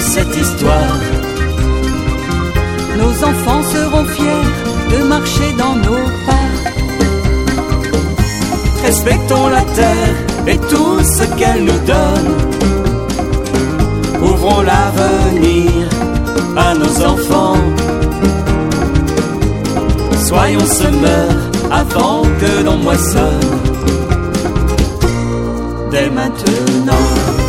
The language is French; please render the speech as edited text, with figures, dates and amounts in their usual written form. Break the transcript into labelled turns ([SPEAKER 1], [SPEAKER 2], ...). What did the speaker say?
[SPEAKER 1] cette histoire.
[SPEAKER 2] Nos enfants seront fiers de marcher dans nos pas.
[SPEAKER 1] Respectons la terre et tout ce qu'elle nous donne. Ouvrons l'avenir à nos enfants. Soyons semeurs avant que l'on moissonne. Dès maintenant.